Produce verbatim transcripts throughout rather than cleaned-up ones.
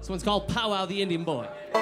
This one's called Powwow the Indian Boy.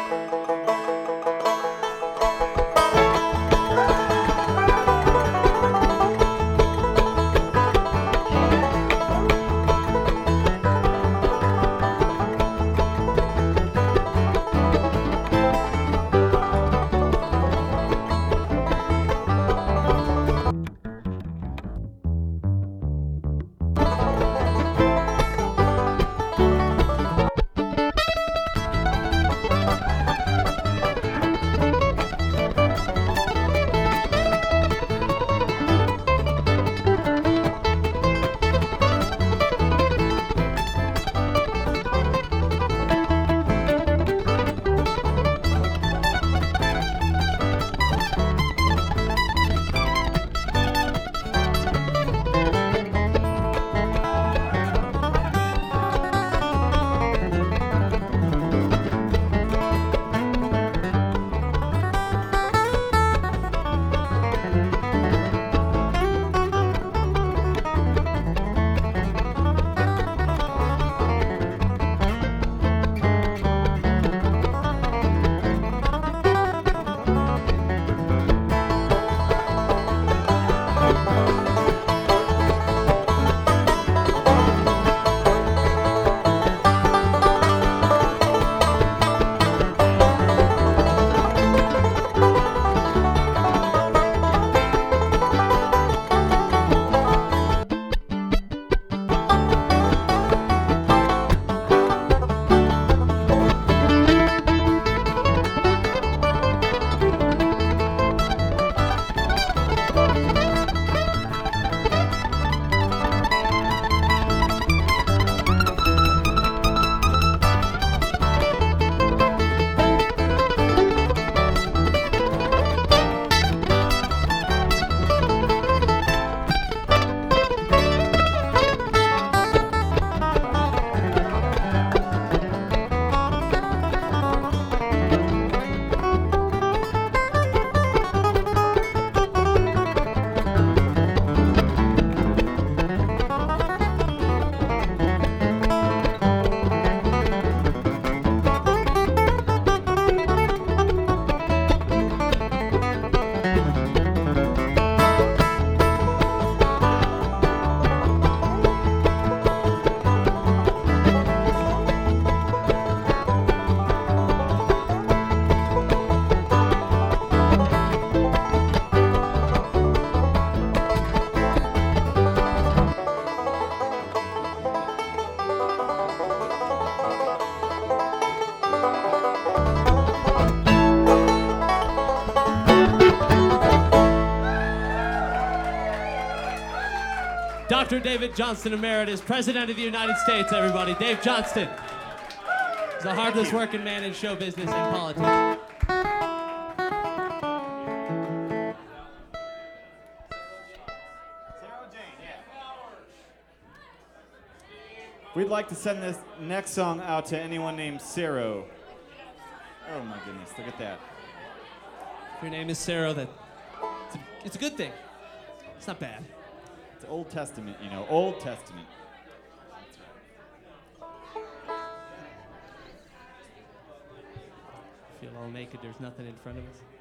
Doctor David Johnston Emeritus, President of the United States, everybody. Dave Johnston. He's a hardest working man in show business and politics. We'd like to send this next song out to anyone named Cero. Oh my goodness, look at that. If your name is Sarah, that it's a, it's a good thing. It's not bad. It's Old Testament, you know, Old Testament. Feel all naked, there's nothing in front of us.